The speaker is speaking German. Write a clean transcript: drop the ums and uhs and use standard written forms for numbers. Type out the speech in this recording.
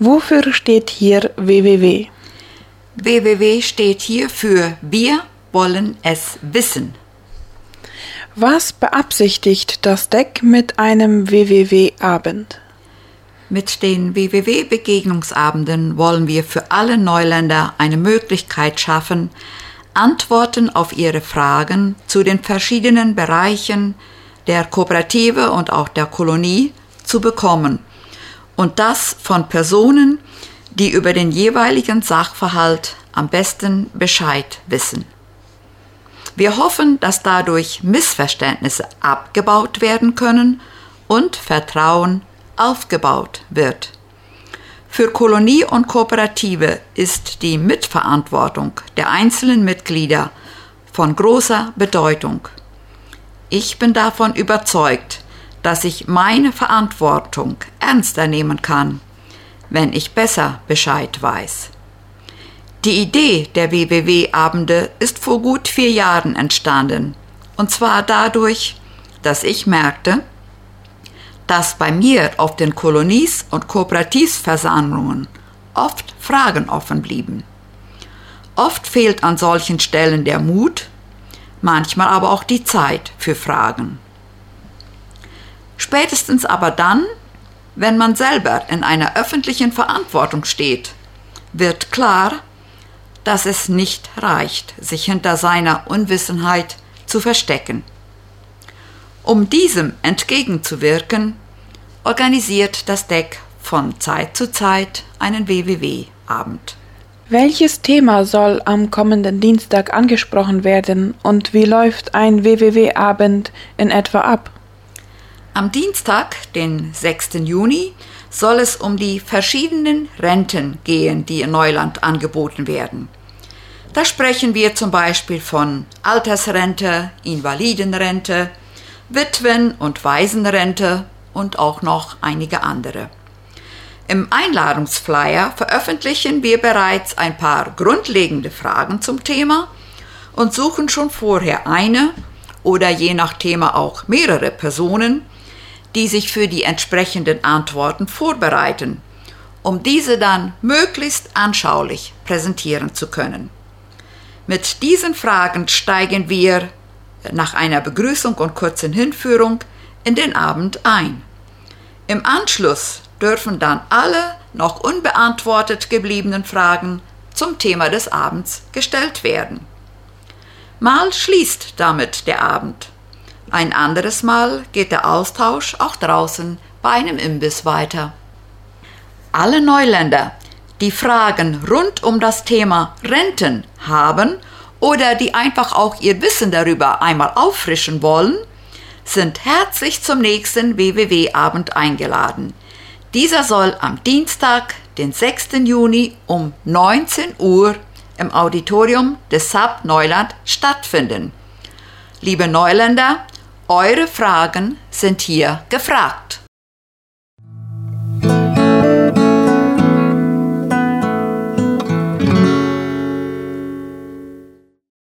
Wofür steht hier www? www steht hier für Wir wollen es wissen. Was beabsichtigt das DEC mit einem WWW-Abend? Mit den WWW-Begegnungsabenden wollen wir für alle Neuländer eine Möglichkeit schaffen, Antworten auf ihre Fragen zu den verschiedenen Bereichen der Kooperative und auch der Kolonie zu bekommen. Und das von Personen, die über den jeweiligen Sachverhalt am besten Bescheid wissen. Wir hoffen, dass dadurch Missverständnisse abgebaut werden können und Vertrauen aufgebaut wird. Für Kolonie und Kooperative ist die Mitverantwortung der einzelnen Mitglieder von großer Bedeutung. Ich bin davon überzeugt, dass ich meine Verantwortung ernster nehmen kann, wenn ich besser Bescheid weiß. Die Idee der WWW-Abende ist vor gut 4 Jahren entstanden, und zwar dadurch, dass ich merkte, dass bei mir auf den Kolonies- und Kooperativversammlungen oft Fragen offen blieben. Oft fehlt an solchen Stellen der Mut, manchmal aber auch die Zeit für Fragen. Spätestens aber dann, wenn man selber in einer öffentlichen Verantwortung steht, wird klar, dass es nicht reicht, sich hinter seiner Unwissenheit zu verstecken. Um diesem entgegenzuwirken, organisiert das DEC von Zeit zu Zeit einen WWW-Abend. Welches Thema soll am kommenden Dienstag angesprochen werden und wie läuft ein WWW-Abend in etwa ab? Am Dienstag, den 6. Juni, soll es um die verschiedenen Renten gehen, die in Neuland angeboten werden. Da sprechen wir zum Beispiel von Altersrente, Invalidenrente, Witwen- und Waisenrente und auch noch einige andere. Im Einladungsflyer veröffentlichen wir bereits ein paar grundlegende Fragen zum Thema und suchen schon vorher eine oder je nach Thema auch mehrere Personen, die sich für die entsprechenden Antworten vorbereiten, um diese dann möglichst anschaulich präsentieren zu können. Mit diesen Fragen steigen wir nach einer Begrüßung und kurzen Hinführung in den Abend ein. Im Anschluss dürfen dann alle noch unbeantwortet gebliebenen Fragen zum Thema des Abends gestellt werden. Mal schließt damit der Abend. Ein anderes Mal geht der Austausch auch draußen bei einem Imbiss weiter. Alle Neuländer, die Fragen rund um das Thema Renten haben oder die einfach auch ihr Wissen darüber einmal auffrischen wollen, sind herzlich zum nächsten WWW-Abend eingeladen. Dieser soll am Dienstag, den 6. Juni um 19 Uhr im Auditorium des SAP Neuland stattfinden. Liebe Neuländer, eure Fragen sind hier gefragt.